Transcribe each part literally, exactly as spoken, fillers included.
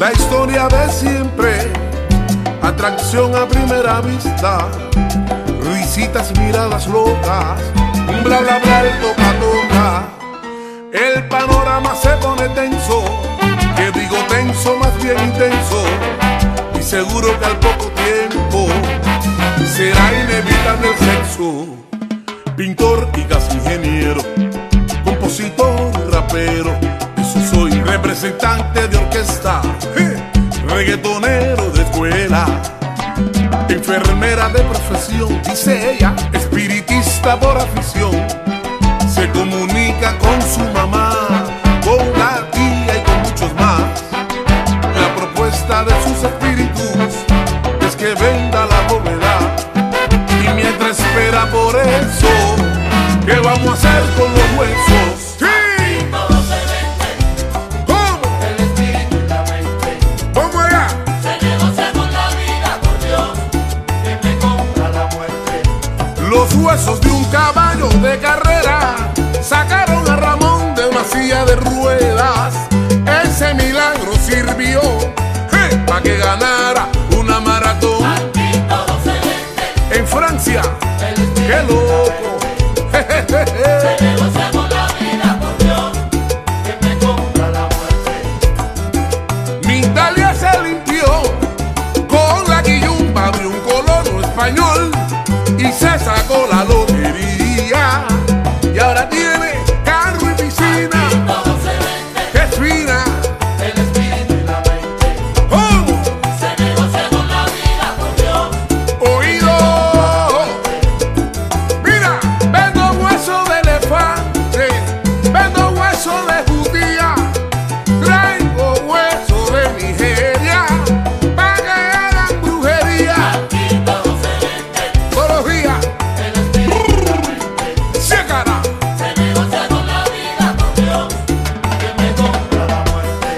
La historia de siempre, atracción a primera vista, risitas, miradas locas, un bla bla bla, el toca toca. El panorama se pone tenso, que digo tenso, más bien intenso, y seguro que al poco tiempo será inevitable el sexo. Pintor y gas ingeniero, compositor y rapero, eso soy. Representante de orquesta, eh, reggaetonero de escuela, enfermera de profesión, dice ella, espiritista por afición. Se comunica con su mamá, con la tía y con muchos más. La propuesta de sus espíritus es que venda la bóveda. Y mientras espera por eso, ¿qué vamos a hacer con los huesos? ¡Sí! Todo se vende. ¿Cómo? El espíritu y la mente. ¿Cómo allá? Se negocia con la vida, por Dios, que me compra la muerte. Los huesos de un caballo de carrera sacaron a Ramón de una silla de ruedas. Ese milagro sirvió hey, para que ganara una maratón. Aquí todo se vende. En Francia, El espíritu qué loco. se negocia con la vida, por Dios, que me compra la muerte. Mi Italia se limpió con la guillumba de un colono español y se sacó la lotería. Y ahora tiene carro y piscina, Todo se vende. que es fina. El espíritu y la mente. ¿Cómo? Se negocia con la vida, por Dios. Oído. Mira, vendo hueso de elefante, vendo hueso de judía, traigo hueso de Nigeria, para que hagan brujería Aquí todo se vende. todos los días. El espíritu y la mente. ¡Sí, cara! Se negocia con la vida, por Dios, que me compra la muerte.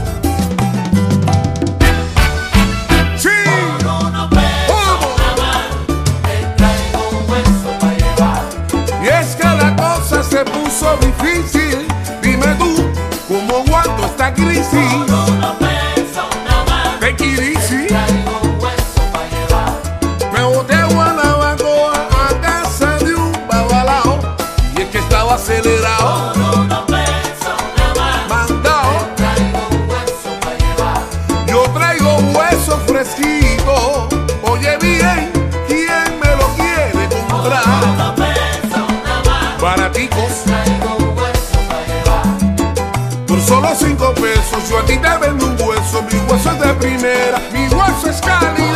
¡Sí! Por unos pesos nada más, te traigo un hueso para llevar. Y es que la cosa se puso difícil. Dime tú, ¿cómo aguanto esta crisis? Por unos pesos nada más, Take it easy. traigo un hueso para llevar. Me boté a Guanabacoa a casa de un babalao, y es que estaba acelerado, Por unos pesos nada más, mandado. traigo un hueso para llevar. Yo traigo hueso fresquito. Oye bien, ¿quién me lo quiere Por comprar? unos pesos nada más, Baraticos, traigo un hueso para llevar. por solo cinco pesos yo a ti te vendo un hueso. Mi hueso es de primera, mi hueso es cali.